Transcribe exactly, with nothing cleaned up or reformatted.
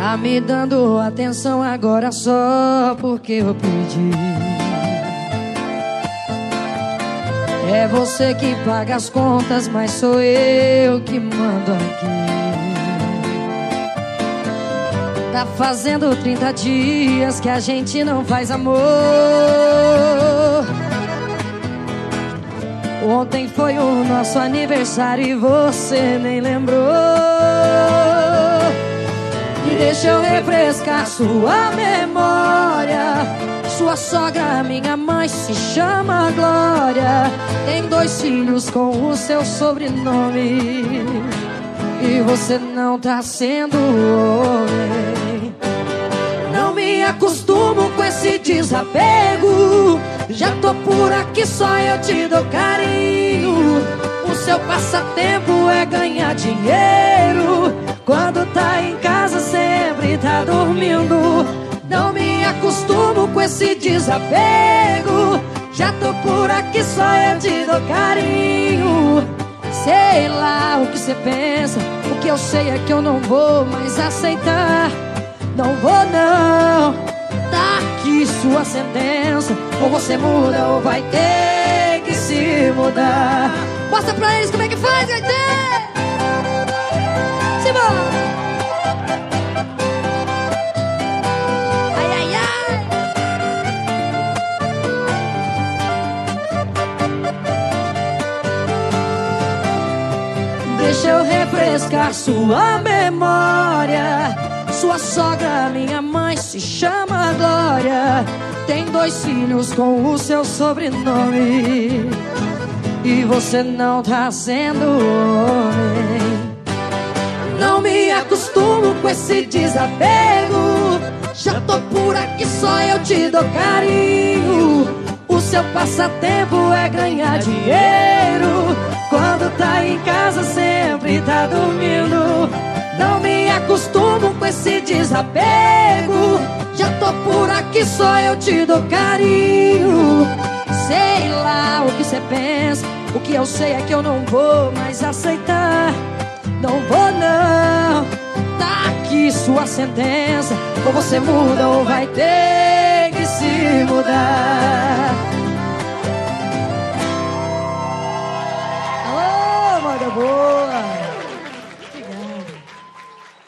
Tá me dando atenção agora só porque eu pedi. É você que paga as contas, mas sou eu que mando aqui. Tá fazendo trinta dias que a gente não faz amor. Ontem foi o nosso aniversário e você nem lembrou. E deixa eu refrescar sua memória. Sua sogra, minha mãe, se chama Glória. Tem dois filhos com o seu sobrenome. E você não tá sendo homem. Não me acostumo com esse desapego. Já tô por aqui, só eu te dou carinho. O seu passatempo é ganhar dinheiro. Quando tá em casa sempre tá dormindo. Não me acostumo com esse desapego. Já tô por aqui, só eu te dou carinho. Sei lá o que você pensa. O que eu sei é que eu não vou mais aceitar. Não vou não. Tá aqui sua sentença. Ou você muda ou vai ter que se mudar. Mostra pra eles como é que faz, Gaitê! Simbora! Ai, ai, ai! Deixa eu refrescar sua memória. Sua sogra, minha mãe, se chama Glória. Tem dois filhos com o seu sobrenome. E você não tá sendo homem. Não me acostumo com esse desapego. Já tô por aqui, só eu te dou carinho. O seu passatempo é ganhar dinheiro. Quando tá em casa sempre tá dormindo. Não me acostumo com esse desapego. Já tô por aqui, só eu te dou carinho. Sei lá o que você pensa. O que eu sei é que eu não vou mais aceitar. Não vou não. Tá aqui sua sentença. Ou você muda ou vai ter que se mudar.